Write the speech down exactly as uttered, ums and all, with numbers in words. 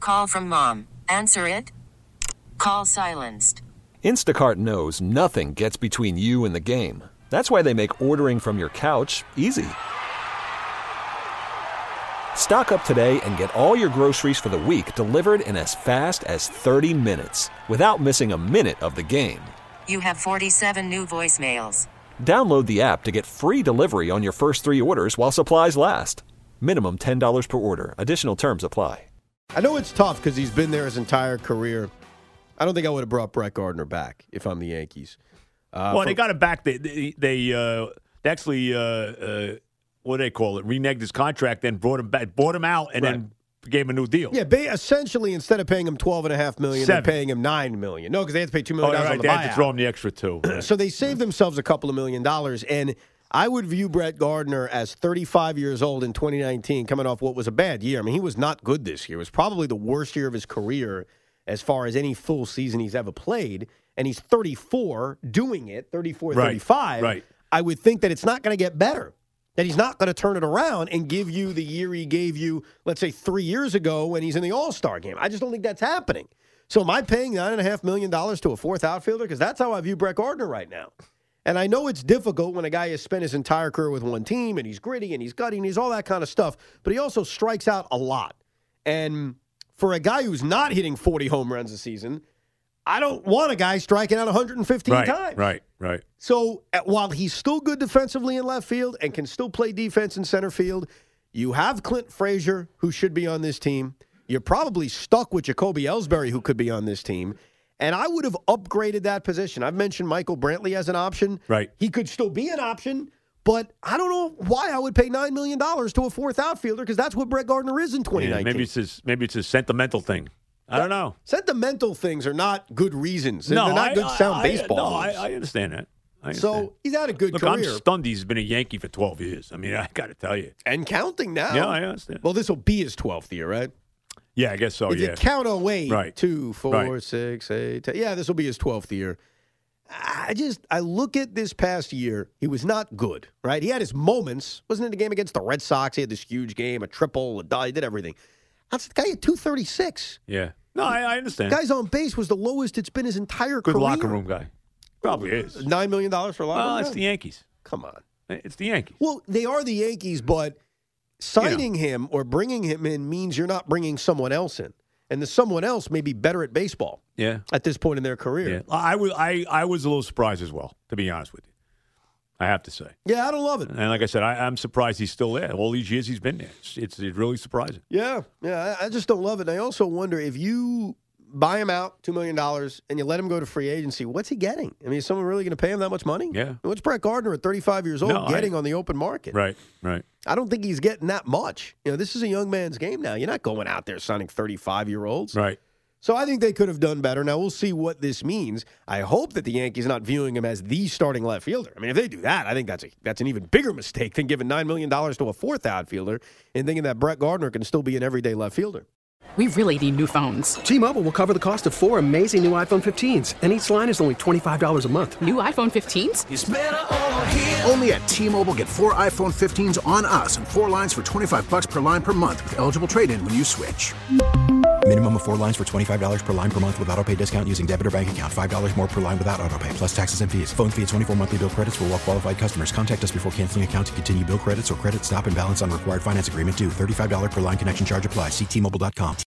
Call from mom. Answer it. Call silenced. Instacart knows nothing gets between you and the game. That's why they make ordering from your couch easy. Stock up today and get all your groceries for the week delivered in as fast as thirty minutes without missing a minute of the game. You have forty-seven new voicemails. Download the app to get free delivery on your first three orders while supplies last. Minimum ten dollars per order. Additional terms apply. I know it's tough because he's been there his entire career. I don't think I would have brought Brett Gardner back if I'm the Yankees. Uh, well, for, they got him back. They they, they, uh, they actually, uh, uh, what do they call it, reneged his contract, then brought him back, bought him out, and right. then gave him a new deal. Yeah, ba- essentially, instead of paying him twelve and a half million dollars, they're paying him nine million dollars. No, because they had to pay two million dollars oh, right, on the they buyout. had to throw him the extra two. So they saved themselves a couple of million dollars, and I would view Brett Gardner as thirty-five years old in twenty nineteen, coming off what was a bad year. I mean, he was not good this year. It was probably the worst year of his career as far as any full season he's ever played, and he's thirty-four doing it, thirty-four, right. thirty-five. Right. I would think that it's not going to get better, that he's not going to turn it around and give you the year he gave you, let's say, three years ago when he's in the All-Star game. I just don't think that's happening. So am I paying nine point five million dollars to a fourth outfielder? Because that's how I view Brett Gardner right now. And I know it's difficult when a guy has spent his entire career with one team, and he's gritty, and he's gutty, and he's all that kind of stuff, but he also strikes out a lot. And for a guy who's not hitting forty home runs a season, I don't want a guy striking out one hundred fifteen right, times. Right, right. So uh, while he's still good defensively in left field and can still play defense in center field, you have Clint Frazier, who should be on this team. You're probably stuck with Jacoby Ellsbury, who could be on this team. And I would have upgraded that position. I've mentioned Michael Brantley as an option. Right. He could still be an option, but I don't know why I would pay nine million dollars to a fourth outfielder, because that's what Brett Gardner is in twenty nineteen. Yeah, maybe it's his, maybe it's a sentimental thing. I don't know. Sentimental things are not good reasons. They're No, not I, good sound I, baseball. No, I, moves. I understand that. I understand. So he's had a good Look, career. I'm stunned he's been a Yankee for twelve years. I mean, I got to tell you. And counting now. Yeah, I understand. Well, this will be his twelfth year, right? Yeah, I guess so, if yeah. you count oh eight, right. two, four, right. six, eight, ten. Yeah, this will be his twelfth year. I just, I look at this past year, he was not good, right? He had his moments. Wasn't in the game against the Red Sox. He had this huge game, a triple, a die, he did everything. That's the guy at two thirty-six. Yeah. No, I, I understand. Guys on base was the lowest it's been his entire good career. Good locker room guy. Probably is. nine million dollars for a locker well, room Well, it's guy? the Yankees. Come on. It's the Yankees. Well, they are the Yankees, but signing you know. him or bringing him in means you're not bringing someone else in. And the someone else may be better at baseball yeah. at this point in their career. Yeah. I, was, I, I was a little surprised as well, to be honest with you. I have to say. Yeah, I don't love it. And like I said, I, I'm surprised he's still there. All these years he's been there. It's, it's, it's really surprising. Yeah, yeah. I, I just don't love it. And I also wonder if you buy him out, two million dollars, and you let him go to free agency, what's he getting? I mean, is someone really going to pay him that much money? Yeah. What's Brett Gardner at thirty-five years old no, getting I, on the open market? Right, right. I don't think he's getting that much. You know, this is a young man's game now. You're not going out there signing thirty-five-year-olds. Right. So I think they could have done better. Now, we'll see what this means. I hope that the Yankees are not viewing him as the starting left fielder. I mean, if they do that, I think that's a, that's an even bigger mistake than giving nine million dollars to a fourth outfielder and thinking that Brett Gardner can still be an everyday left fielder. We really need new phones. T-Mobile will cover the cost of four amazing new iPhone fifteens, and each line is only twenty-five dollars a month. New iPhone fifteens? It's better over here. Only at T-Mobile, get four iPhone fifteens on us and four lines for twenty-five dollars per line per month with eligible trade-in when you switch. Minimum of four lines for twenty-five dollars per line per month with autopay discount using debit or bank account. five dollars more per line without autopay, plus taxes and fees. Phone fee at twenty-four monthly bill credits for well qualified customers. Contact us before canceling account to continue bill credits or credit stop and balance on required finance agreement due. thirty-five dollars per line connection charge applies. See T Mobile dot com.